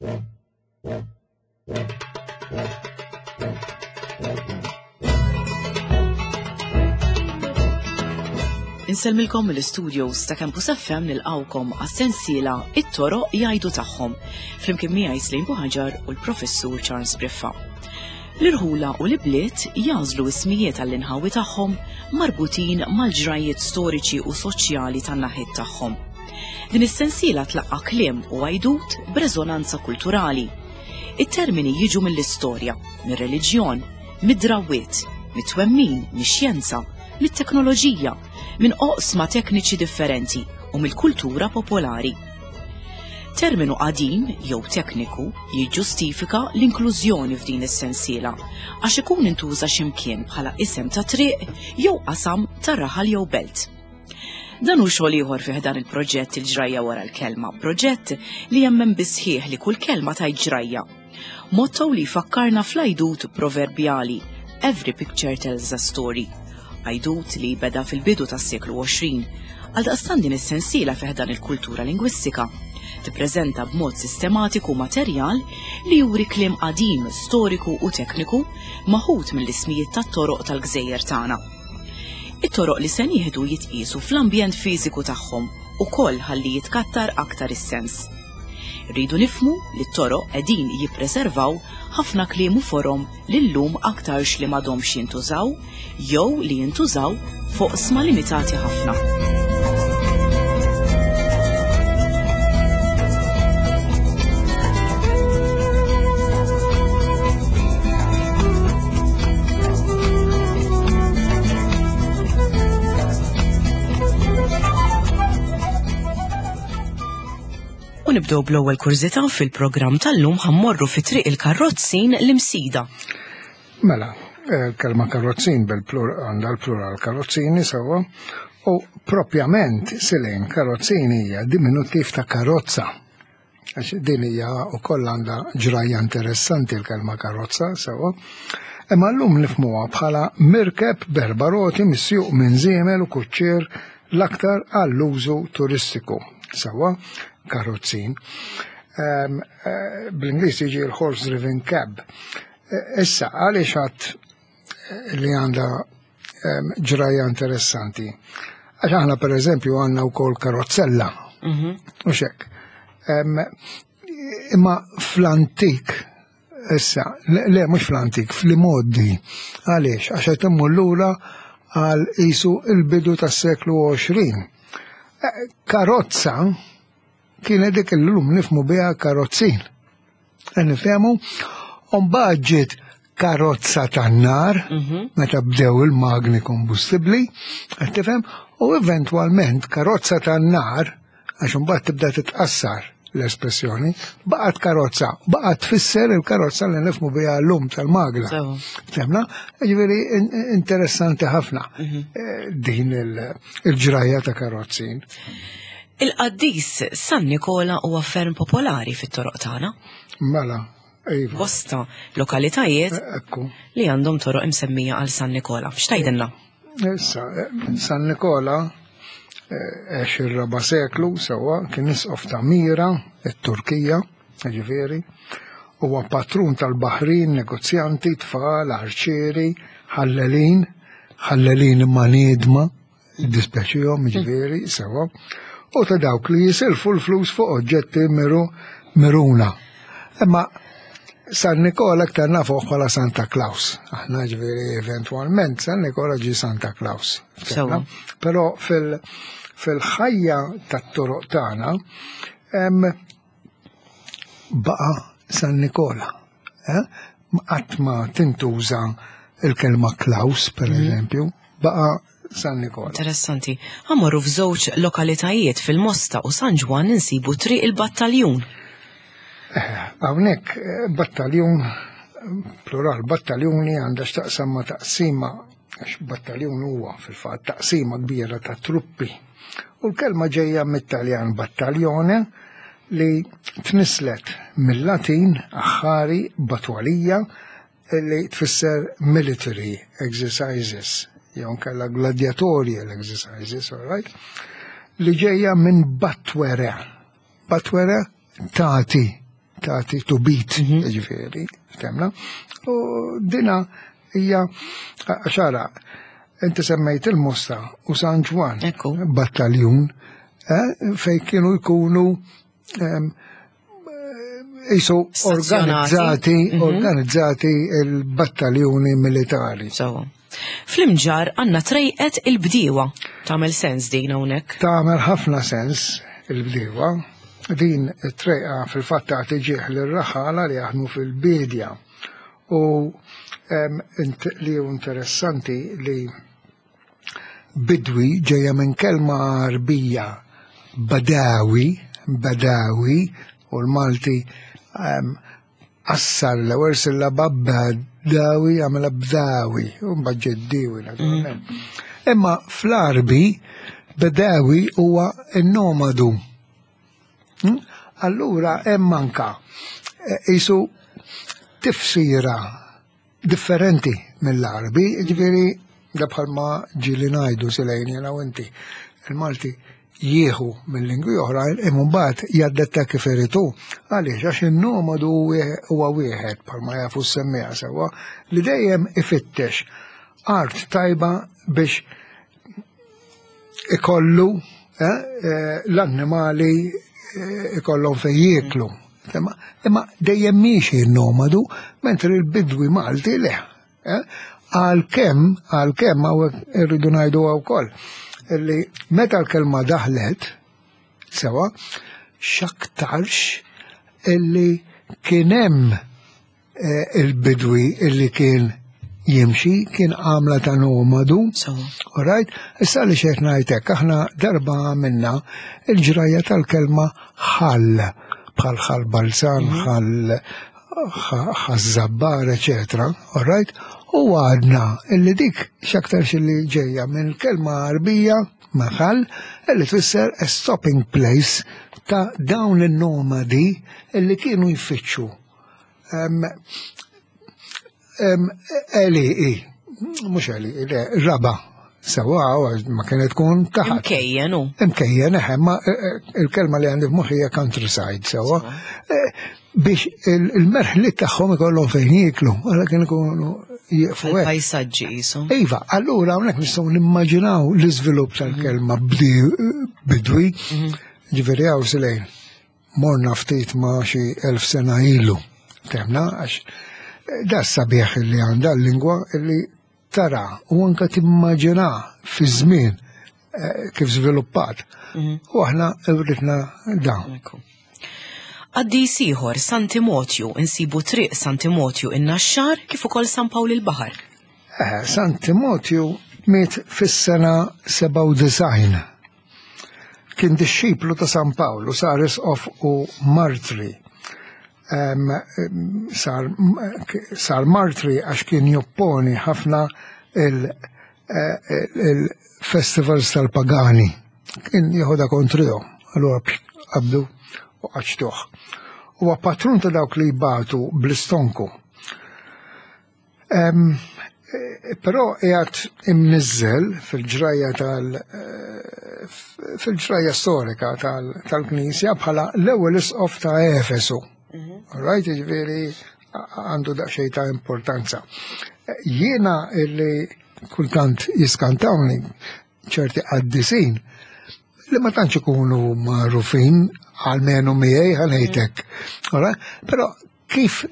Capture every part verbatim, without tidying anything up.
Insellmilkom mill-istudios ta' Campus F M nilqawkom għas-sensiela It-Toroq jgħidu tagħhom flimkien miegħi Slejn Buħaġar u l-Professur Charles Briffa. L-irħula u l-ibliet jażlu ismijiet għall-inħawi tagħhom marbutin mal-ġrajiet storiċi u soċjali tan-naħiet tagħhom. Din is-sensiela tlaqqa' kliem u għajdut b'reżonanza kulturali. It-termini jiġu mill-istorja, mir-reliġjon, mid-drawwiet, mit-twemmin, mix-xjenza, mit-teknoloġija, minn oqsma tekniċi differenti u mill-kultura popolari. Terminu qadim jew tekniku jiġġustifika l-inklużjoni f'din is-sensiela għax ikun intuża x'imkien bħala isem ta' triq jew qasam ta' raħal jew belt. Dan hu xogħol ieħor fih dan il-proġett il-ġrajja wara l-kelma, proġett li jemmen bisħieħ li kull kelma tgħid ġrajja. Motto li jfakkarna fl-għajdut proverbjali Every picture tells a story. Għajdut li beda fil-bidu tas-seklu għoxrin, għal daqstan din is-sensiela fih dan il-kultura lingwistika tippreżenta b'mod sistematiku materjal li juri kliem qadim, storiku u tekniku maħud mill-ismijiet tat-toroq tal-gżejjer tagħna. It-toroq li se nieħdu jitqisu fl-ambjent fiżiku tagħhom ukoll ħalli jitkattar aktar is-sens. Rridu nifhmu li t-toroq qegħdin jippreservaw ħafna kliem u forom li llum aktarx li m'għadhomx jintużaw jew li jintużaw fuq sma limitati ħafna. U nibdew bl-ewwel kurżità fil-programm tal-lum ħammorru fi triq il-karrozzin l-imsida. Mela, kelma karrozzin għandha l-plural karrozzini sewwa u propjament silejn karrozzin hija diminutiv ta' karozza. Għax din hija wkoll għandha ġrajja interessanti l-kelma karozza sewwa. Imma llum nifhmuha bħala mirkeb berba roti misjuq minn żiemel u kuċċier l-aktar għall-użu turistiku sewwa karrozzin. Um, uh, Bl-Ingliż jiġi l-horse driven cab. Uh, issa, għaliex għad li għandha um, ġrajja interessanti. Għax aħna per eżempju għandna wkoll karrozzella. Mm-hmm. U xek. Um, imma fl-antik, issa, le, le mhux fl-antik, fl-modi. Għaliex, għax qed immur lura għal qisu il-bidu tas-seklu għoxrin. Uh, karozza kienet dik illum nifmu biha karozzin. Nifhemu, mbagħad ġiet karozza tan-nar, meta bdew il-magni kombustibbli, qed tifhem, u eventwalment karozza tan-nar, għax imbagħad tibda titqassar l-espressjoni, baqgħet karozza, baqgħet tfisser il-karozza li nifhmu biha llum tal-magna. Femna, jiġifieri interessanti ħafna din il-ġrajja ta' karozzin. Il-qaddis San Nikola huwa ferm popolari fit-toroq tagħna. Mela, iva. Bosta lokalitajiet li għandhom toroq imsemmija għal San Nikola. X'tgħidilna? Issa, San Nikola għexir raba' seklu sewwa kien isqof ta' Mira, it-Turkija, ġifieri, huwa patrun tal-baħrin, negozjanti, tfal, arċieri, ħallelin, ħallelin imma niedma, dispjaċihom ġifieri sewwa. U ta' dawk li jisilfu l-flus fuq oġġetti miru miruna. Imma San Nikola aktar nafuh bħala Santa Claus. Aħna ġifieri eventwalment San Nikola ġi Santa Claus. Però fil fil-ħajja tat-toroq tagħna hemm baqa' San Nikola. Qatt ma tintuża il-kelma Klaus pereżempju, baqa' San Nikola. Interessanti. Għamorru f'żewġ lokalitajiet fil-Mosta u San Ġwan insibu triq il-Battaljun. Hawnhekk battaljun, plural battaljuni għandha x'taqsam ma' taqsima, għax battaljun huwa fil-fatt taqsima kbira ta' truppi. U l-kelma ġejja mit-Taljan battaljone li tnislet mill-Latin aħħari batwalija li tfisser military exercises. Jew kalla gladiatorial exercises, all right? Li ġejja minn batwere. Batwere tati, tagħti to beat, ġifieri, temna. U dina hija għaxara, inti semmejt il-Musta u San Ġwan, battaljun, fej kienu jkunu jisu organizzati, organizzati il-battaljuni militari. Fl-Imġar għanna trejqet il-bdiewa. Tagħmel sens din hawnhekk? Tagħmel ħafna sens il-bdiewa. Din trejqa fil-fatt tagħti ġieħ lir-raħala li jaħdmu fil-bidja. U li interessanti li bidwi ġejja minn kelma Arbija badawi, badawi, u l-Malti assar l-ewwel sillaba badawi għamela bdawi, u mbagħad naturalment. Imma fl-Arbi badawi huwa n-nomadu. Allura hemm anke isu tifsira differenti mill-Arbi, ġifieri da bħalma ġieli ngħidu silejn jiena u inti. Il-Malti jieħu mill-lingwi oħrajn imma mbagħad jaddetta kif iritu. Għaliex għax in-nomadu huwa wieħed bħalma jafu semmija sewwa li dejjem ifittex art tajba biex ikollu l-annimali ikollhom fejn jieklu. Imma dejjem miexi n-nomadu mentri l-bidwi Malti le. Għalkemm għalkemm hawnhekk irridu ngħidu wkoll illi meta l-kelma daħlet sewa x'aktarx illi kien hemm il-bidwi illi kien jimxi kien għamla ta' nomadu. Alright? Issa li xejn ngħidlek aħna darba għamilna il-ġrajja tal-kelma ħall bħal ħall balzan, ħall ħaż-żabbar, eċetera. Alright? U għadna illi dik x'aktarx illi ġejja minn kelma Arbija maħal illi tfisser a stopping place ta' dawn in-nomadi illi kienu jfittxu. Eli, mhux eli, raba. Sewa, ma kienet tkun taħat. Imkejjen, u. Imkejjen, ma il-kelma li għandi f'moħħi hija countryside, sewa. Biex il-merħli tagħhom ikollhom fejn jieklu, għala kien ikunu jieqfu hekk. Pajsaġġi qisu. Iva, allura hawnhekk nistgħu nimmaġinaw l-iżvilupp tal-kelma bidwi, ġifieri hawn silejn. Morna ftit ma xi elf sena ilu. Temna għax da sabiħ li għandha l-lingwa li tara u anke timmaġina fi żmien kif żviluppat. U aħna ewritna dawn. Għaddis ieħor San Timotju insibu triq San Timotju in-Naxxar kif ukoll San Pawl il-Baħar. San Timotju miet fis-sena seba' u disgħin. Kien dixxiplu ta' San Pawlu sar isqof u martri. Sar martri għax kien jopponi ħafna il-festivals tal-pagani. Kien jieħodha kontrihom, allura qabdu u qaċtuh. Huwa patrun ta' dawk li jbatu bl-istonku. Però qiegħed imniżżel fil-ġrajja tal fil-ġrajja storika tal-Knisja bħala l-ewwel isqof ta' Efesu. Right, ġifieri għandu daqsxejn ta' importanza. Jiena illi kultant jiskantawni ċerti qaddisin li ma tantx ikunu magħrufin għalmenu miegħi ħanejtek. Però kif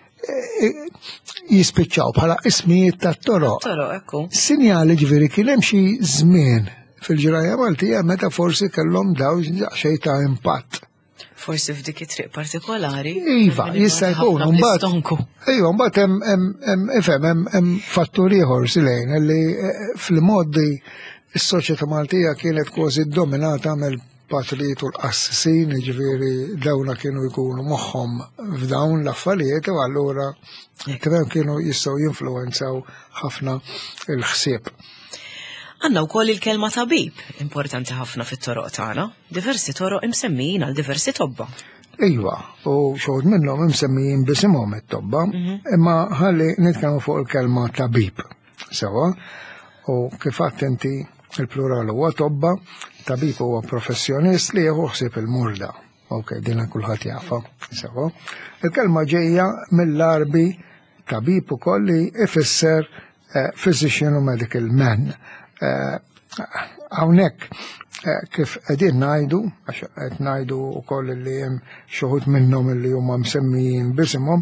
jispiċċaw bħala ismijiet tat-toroq. Toroq, ekku. Sinjali ġifieri kien hemm xi żmien fil-ġrajja Maltija meta forsi kellhom daw daqsxejn ta' impatt. Forsi f'dik it-triq partikolari. Iva, jista' jkun mbagħad. Iva, mbagħad hemm ifhem hemm fattur ieħor silejn li fil-modi is-soċjetà Maltija kienet kważi ddominata mill-patrijiet u l-qassisin, jiġifieri dawna kienu jkunu moħħhom f'dawn l-affarijiet u allura kemm kienu jistgħu jinfluwenzaw ħafna il-ħsieb. Għanna wkoll il-kelma tabib, importanti ħafna fit-toroq tagħna, diversi toroq imsemmijin għal diversi tobba. Iva, u xogħol minnhom imsemmijin bisimhom it-tobba, imma ħalli nitkellmu fuq il-kelma tabib. Sewa, u kif għadt inti il-plural huwa tobba, tabib huwa professjonist li jieħu ħsieb il-murda. ok, dina kulħadd jafa. Sewa. Il-kelma ġejja mill-Arbi tabib ukoll li ifisser physician u medical man. Hawnhekk kif qegħdin ngħidu, għax qed ngħidu wkoll li hemm xuħud minnhom li huma msemmijin b'isimhom,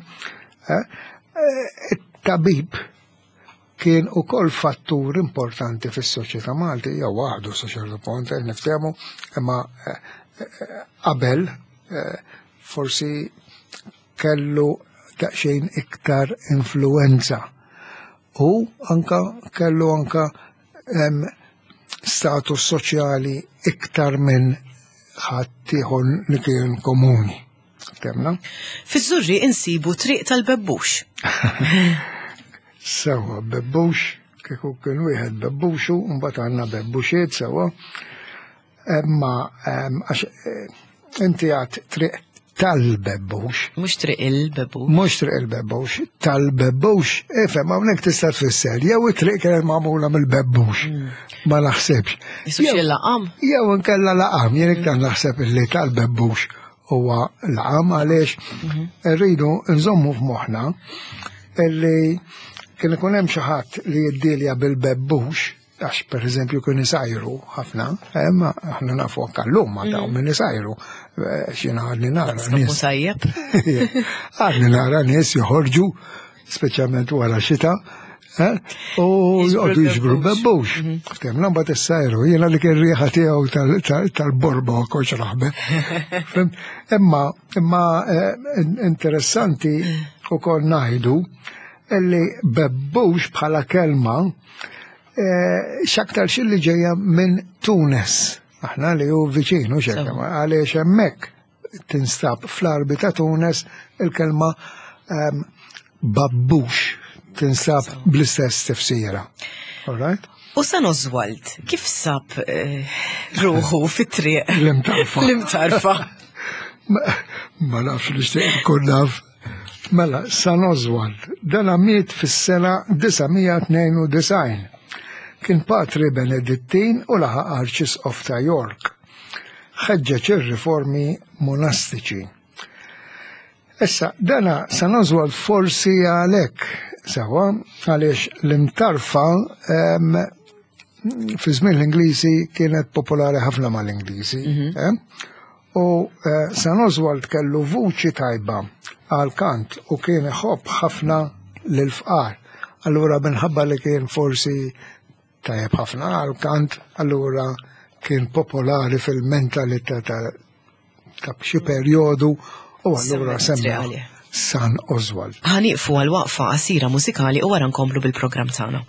it-tabib kien ukoll fattur importanti fis-soċjetà Malti, jew waħdu sa ċertu punt niftehmu, imma qabel forsi kellu daqsxejn iktar influenza u anka kellu anka status soċjali iktar minn ħadd ieħor li kien komuni. Temna? Fiż-Żurri insibu triq tal-Bebbux. Sewa, Bebbux, kieku kien wieħed Bebbuxu, mbagħad għandna Bebbuxiet sewa. Imma għax inti għad triq tal-Bebbux. Mhux triq il-Bebbux. Mhux triq il-Bebbux, tal-Bebbux, ifhem hawnhekk tista' tfisser, jew it-triq kienet magħmula mill-Bebbux. Ma naħsebx. Isux il-laqam? Jew inkella laqam, jien iktar naħseb illi tal-Bebbux huwa laqam għaliex rridu nżommu f'moħħna illi kien ikun hemm xi ħadd li jiddilja bil-Bebbux, għax pereżempju kien isajru ħafna, imma aħna nafu anke llum ma dawn min isajru. X'jiena għadni nara nies. Għadni nara nies joħorġu, speċjalment wara xita, u jgħodu jiġbru Bebbux. Ftemna mbagħad issajru, jiena li kien rieħa tiegħu tal-borba koċ raħbe. Imma imma interessanti ukoll ngħidu illi Bebbux bħala kelma x'aktar xilli ġejja minn Tunes. Aħna li hu viċinu xekka, għaliex hemmhekk tinstab fl-Arbi ta' Tunes il-kelma Babbux tinsab bl-istess tifsira. All right? U San Oswald, kif sab ruħu fit-triq? L-imtarfa. L-imtarfa. Ma nafx li xtieq ikun naf. Mela, San Oswald, dan miet fis-sena tisa' tnejn u design. Kien patri Benedittin u laħaq Arċisqof ta' York. Ħeġġeġ ir-riformi monastiċi. Issa, dana San Oswald forsi għalhekk sewa, għaliex l-imtarfa fi żmien l-Ingliżi kienet popolari ħafna mal-Ingliżi. U San Oswald kellu vuċi tajba għal-kant u kien iħobb ħafna l-fqar. Allura minħabba li kien forsi tajjeb ħafna għal-kant, allura kien popolari fil-mentalità ta' xi perjodu u allura semma San Oswald. Ħaniqfu għal-waqfa qasira mużikali u wara nkomplu bil-programm tagħna.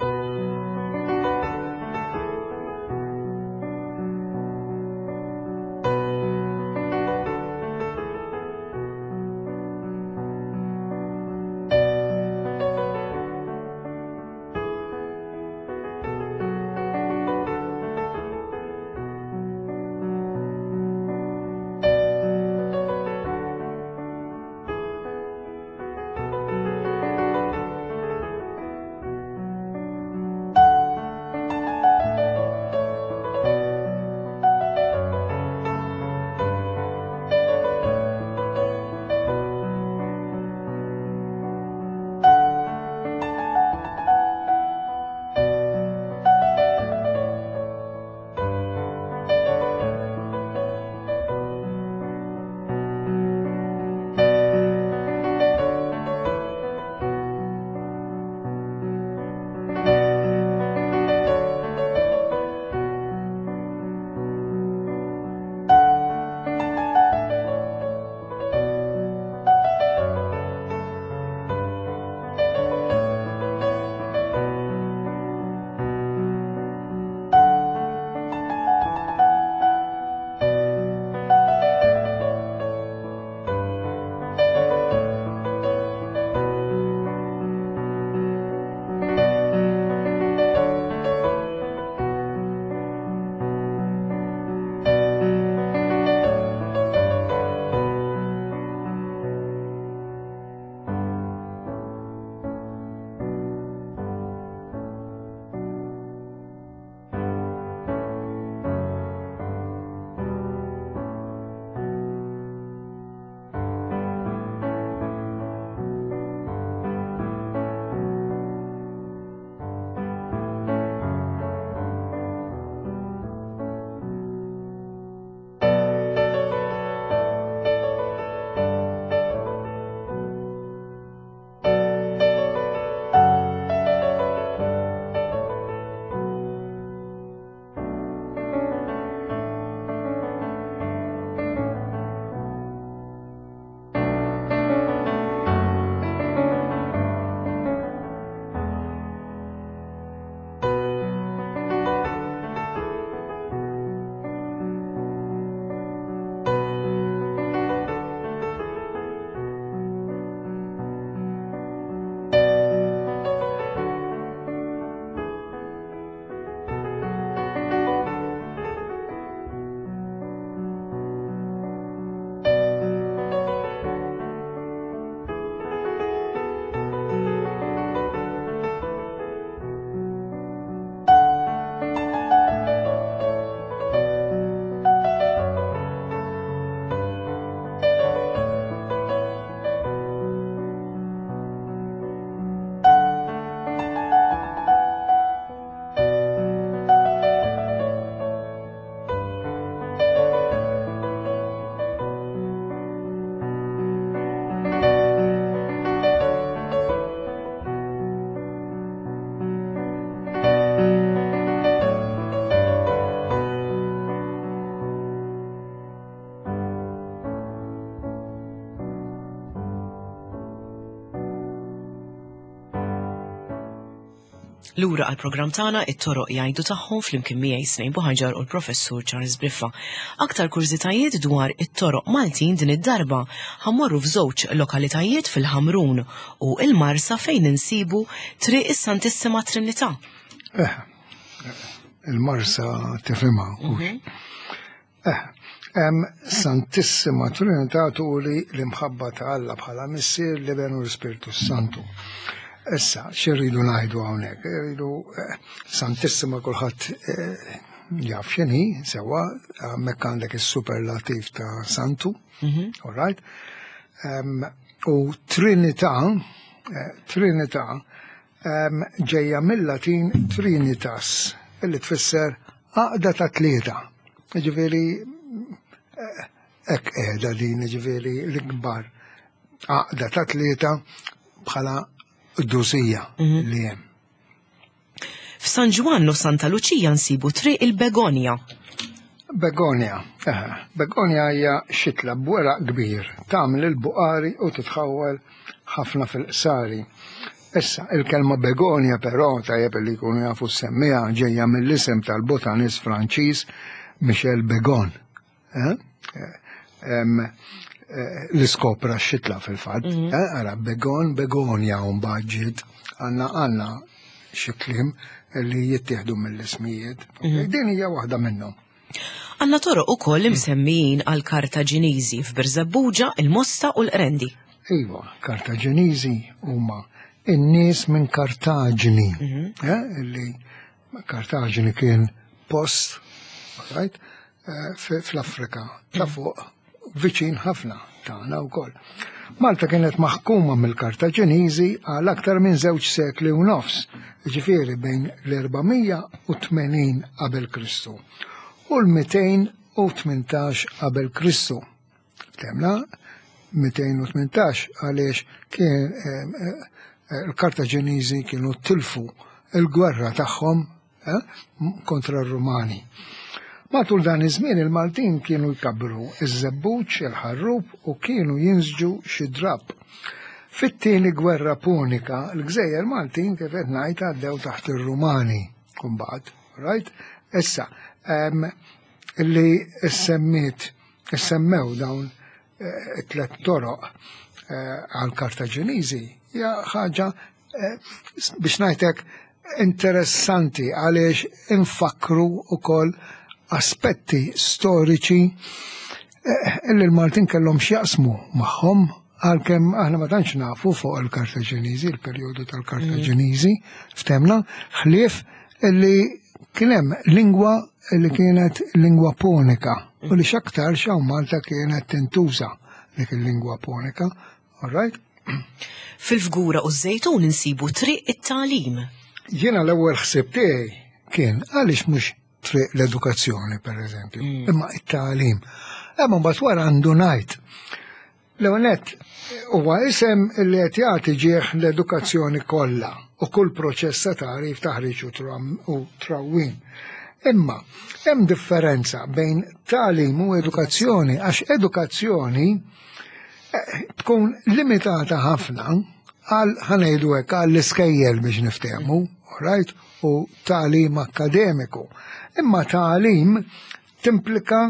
Lura għal-programm tagħna it-toroq jgħidu tagħhom flimkien miegħi Snejn Buħaġar u l-Professur Charles Briffa. Aktar kurżitajiet dwar it-toroq Maltin din id-darba ħammorru f'żewġ lokalitajiet fil-Ħamrun u il-Marsa fejn insibu triq is-Santissima Trinità. Eh, il-Marsa tifhimha. Eh, hemm Santissima Trinità turi l-imħabba ta' Alla bħala Missier l-Ibn u l-Ispiritu Santu. Issa, xirridu ngħidu hawnhekk, irridu Santissima kulħadd jaf x'inhi sewwa hemmhekk għandek is-superlativ ta' Santu, all right? U Trinità, Trinità ġejja mill-Latin Trinitas, illi tfisser għaqda ta' tlieta. Ġifieri hekk qiegħda din, ġifieri l-ikbar għaqda ta' tlieta bħala d-dusija li hemm. F'San Ġwanno Santa Luċija nsibu triq il-Begonja. Begonja, eh, Begonja hija xitla b'weraq kbir, tagħmel il-buqari u titħawwel ħafna fil-qsari. Issa, il-kelma Begonja però tajjeb li jkunu jafu semmija ġejja mill-isem tal-botanist Franċiż Michel Begon. Eh? L-iskopra xitla fil-fat, għara Begon, Begonja un baġġid, għanna għanna xiklim li jittieħdu mill-ismijiet. Din hija waħda minnhom. Għanna toroq ukoll imsemmijin għal Kartaġiniżi f'Birzebbuġa, il-Mosta u l-Qrendi. Iva, Kartaġiniżi huma in-nies minn Kartaġini. Illi Kartaġini kien post, fl-Afrika, ta' fuq. Viċin ħafna tagħna wkoll. Malta kienet maħkuma mill-Kartaġiniżi għal aktar minn żewġ sekli u nofs, ġifieri bejn l-erbamija u tmenin qabel Kristu u l-mitejn u tmintax qabel Kristu. Temna mitejn u tmintax għaliex kien il-Kartaġiniżi kienu tilfu il-gwerra tagħhom kontra r-Rumani. Matul dan iż-żmien il-Maltin kienu jkabbru iż-żebbuġ, il-ħarrub u kienu jinżġu xi drab. Fit-tieni gwerra punika, l-Gżejjer Maltin kif qed ngħid għaddew taħt ir-Rumani kumbagħad, right? Issa, li semmiet issemmew dawn it-tlet toroq għal-Kartaġiniżi hija ħaġa biex ngħidlek interessanti għaliex infakru wkoll aspetti storiċi illi l-Maltin kellhom x'jaqsmu magħhom għalkemm aħna ma tantx nafu fuq il-Kartaġiniżi, il-perjodu tal-Kartaġiniżi, ftemna, ħlief illi kien hemm lingwa li kienet lingwa punika u li x'aktar x'hawn Malta kienet tintuża dik il-lingwa punika, all right? Fil-Fgura u ż-Żejtun insibu triq it-tagħlim. Jiena l-ewwel ħsieb tiegħi kien għaliex mhux triq l-edukazzjoni, per eżempju, imma it-tagħlim. Imma mbagħad wara għandu ngħid. L-ewwel nett huwa isem li qed jagħti ġieħ l-edukazzjoni kollha u kull proċess ta' tarif taħriġ u trawwim. Imma hemm differenza bejn tagħlim u edukazzjoni għax edukazzjoni tkun limitata ħafna għal ħanejdu hekk għall iskejjel biex niftehmu, right? U tagħlim akademiku. Imma tagħlim timplika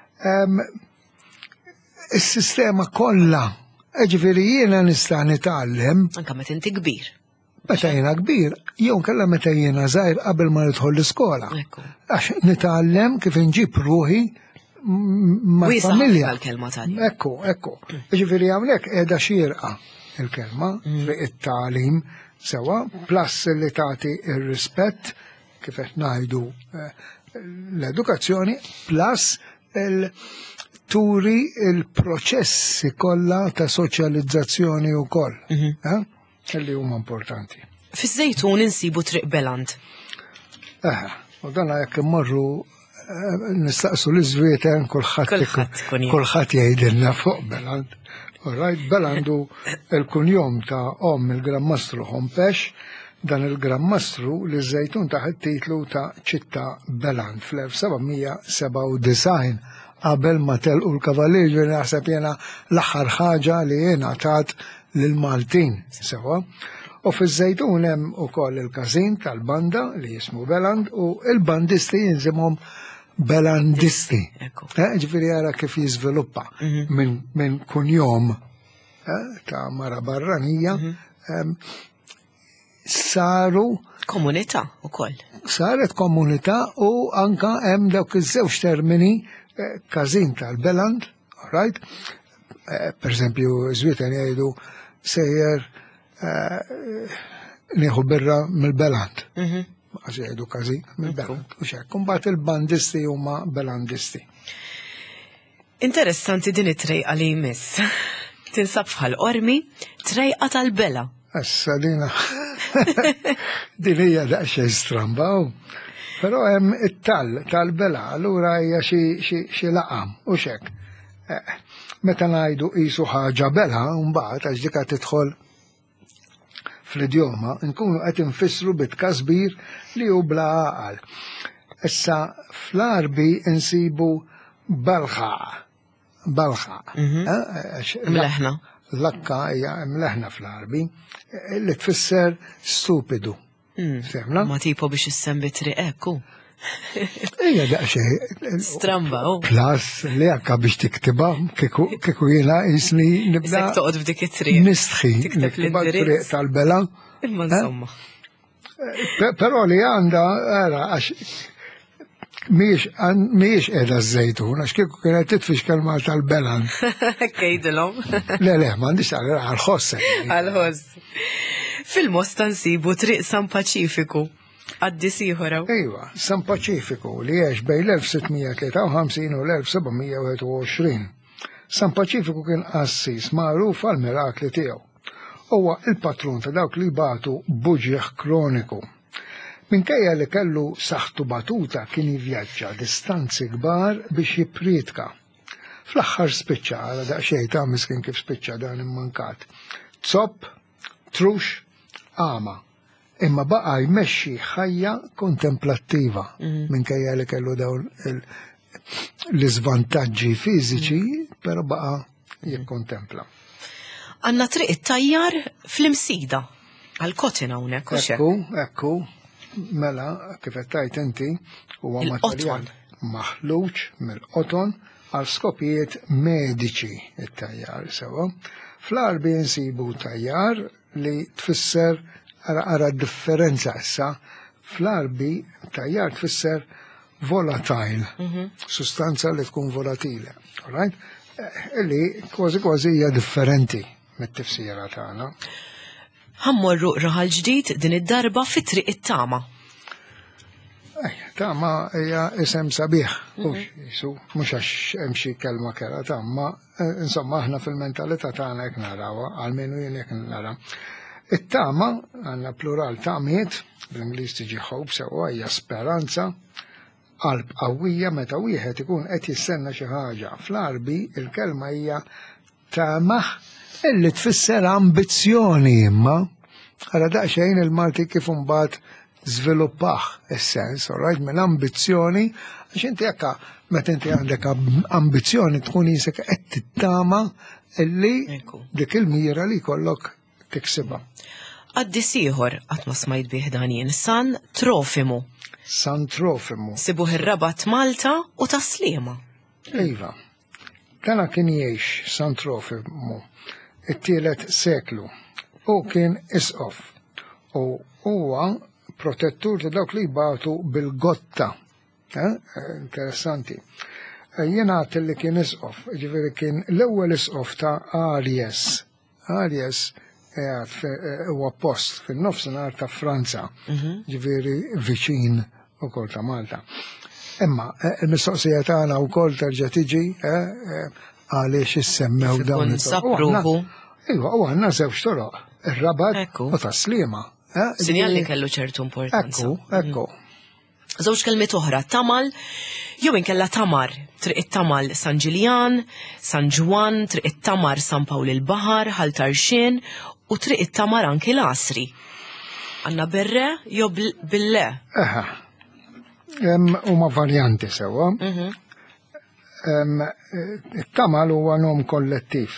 is-sistema kollha. Ġifieri jiena nista' nitgħallem. Anke meta inti kbir. Meta jiena kbir, jew kellha meta jiena żgħir qabel ma nidħol l-iskola. Għax nitgħallem kif inġib ruħi mal-familja. L-kelma tagħlim. Ekku, ekku. Ġifieri hawnhekk qiegħda xierqa il-kelma triq it-tagħlim sewa, plus li tagħti ir-rispett kif qed ngħidu l-edukazzjoni, plus il-turi il-proċessi kollha ta' soċjalizzazzjoni wkoll, li huma importanti. Fiż-Żejtun insibu triq Beland. Eh, u dan jekk immorru nistaqsu l-iżwieten kulħadd jgħidilna fuq Beland. Right, Belandu il-kunjom ta' om il-Grammastru Hompex, dan il-Grammastru li żejtun taħt titlu ta' ċitta Beland fl-elf sebgħumija seba' u disgħin qabel ma telqu l-kavalleġġi naħseb jena l-aħħar ħaġa li jena tat lil-Maltin sewa. U fiż-Żejtun hemm ukoll il-każin tal-banda li jismu Beland u il-bandisti jinżimhom Belandisti. Ġifieri ara kif jiżviluppa minn kunjom ta' mara barranija saru komunità ukoll. Saret komunità u anka hemm dawk iż-żewġ termini każin tal-Beland, all right? Per esempio, Żwieten jgħidu sejjer nieħu birra mill-Beland. Għax jgħidu każin mill-Beland. U xekk, imbagħad il-bandisti huma Belandisti. Interessanti din it-trejqa li jmiss. Tinsab bħal qormi trejqa tal-Bela. Issa dina. Din hija daqsxejn stramba. Però hemm it-tal tal-Bela, allura hija xi laqam u xekk. Meta ngħidu qisu ħaġa bela, mbagħad għax dik tidħol fl-idjoma, nkunu qed infissru bit-kasbir li hu bla għaqal. Issa fl-Arbi insibu balħa. Balħa. Mleħna. Lakka hija mleħna fl-Arbi li tfisser stupidu. Femna? Ma tipo biex issembi triq hekk hu. Ija daqxej. Stramba, u. Plus, li għakka biex tiktiba, kiku jena jisni nibda. Sek toqgħod f'dik it-triq. Nistħi, niktiba triq tal-Bela. Imma insomma. Però li għanda, għara, għax miex edha z-Żejtun, għax kiku kienet titfix kalma tal-Bela. Kejdilhom. Le, le, m'għandix għal-ħossa. Għal-ħoss. Fil-Mosta nsibu triq San Paċifiku. Għaddi siħoraw. Ejwa, San Paċifiku li jgħix bej l-elf sittmija tlieta u ħamsin u l-elf sebgħmija wieħed u għoxrin. San Paċifiku kien qassis magħruf għal-mirakli tiegħu. Huwa il-patrun ta' dawk li batu buġieħ kroniku. Minkejja li kellu saħtu batuta kien jivvjaġġa distanzi kbar biex jippriedka. Fl-aħħar spiċċa għal daqsxejn ta' miskin kif spiċċa dan immankat. Zopp, trux, ama. Imma baqa jmexxi ħajja kontemplattiva minkejja li kellu dawn l-iżvantaġġi fiżiċi, però baqa jikkontempla. Għandna triq it-tajjar fl-imsida għall-kotin hawnhekk u Ekku, ekku, mela kif qed tgħid inti huwa materjal maħluġ mill-qoton għal skopijiet mediċi it-tajjar sewa. Fl-Arbi nsibu tajjar li tfisser Ara differenza issa, fl-Arbi tajjar tfisser volatile, sustanza li tkun volatile. Illi kważi kważi hija differenti mit-tifsira tagħna. Ħammorru raħal ġdid din id-darba fit-triq it-Tama. Tama hija isem sabiħ, mhux għax hemm xi kelma kera Tama, insomma aħna fil-mentalità tagħna hekk narawha, għalmenu jien hekk nara. It-tama, għanna plural tamiet, bl-Inglis tiġi hope sewa hija speranza, qalb qawwija meta wieħed ikun qed jistenna xi ħaġa. Fl-Arbi il-kelma hija tamaħ illi tfisser ambizzjoni imma. Ara daqsxejn il-Malti kif imbagħad żviluppaħ is-sens, orajt minn ambizzjoni, għax inti jekk meta inti għandek ambizzjoni tkun jisek qed tittama illi dik il-mira li jkollok tiksiba. Għaddi siħor, għatma smajt biħdanien, San Trofimu. San Trofimu. Sibuħ ir-Rabat Malta u Taslima. Iva, dana kien jgħix San Trofimu it-tielet seklu u kien isqof u huwa protettur ta' dawk li batu bil-gotta. Interessanti. Jena għat li kien isqof, ġifiri kien l-ewwel isqof ta' Arias. Arias huwa post fin-nofsinhar ta' Franza, ġifieri viċin ukoll ta' Malta. Imma il-mistoqsija tagħna wkoll terġa' tiġi għaliex issemmew dawn is-sapruħu. Iva, u għandna żewġ toroq, ir-Rabat u Taslima. Sinjal li kellu ċertu importanza. Ekku, ekku. Żewġ kelmiet oħra, Tamal, jew inkella Tamar, triq it-Tamal San Ġiljan, San Ġwan, triq it-Tamar San Pawl il-Baħar, Ħaltarxin u triq it-Tamar anki l-Asri. Għanna berre jew bille? Eħa. Huma varjanti sewwa. Il-Tamal huwa nom kollettiv.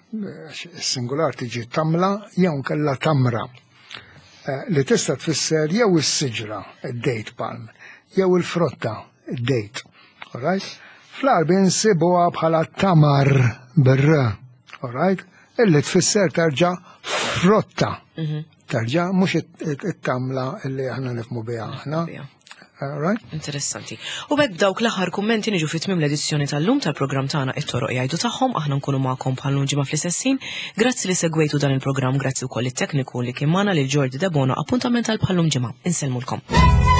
singular tiġi tamla jew nkella tamra li tista' tfisser jew is-siġra, id-date palm, jew il-frotta, id-date. All right? Fl-Arbi nsibuha bħala tamar bir-ra, all right? Illi tfisser terġa' frotta. Terġa' mhux it-tamla illi aħna nifhmu biha aħna. Right? Interessanti. U bekk dawk l-aħħar kummenti niġu fit tmiem l-edizzjoni tal-lum tal-programm tagħna it-toroq jgħidu tagħhom, aħna nkunu magħkom bħal ġimgħa fl-istessin. Grazzi li segwejtu dan il-programm, grazzi wkoll it-tekniku li kien magħna lil Jordi Debona, appuntament għal bħallum ġimgħa. Insellmulkom.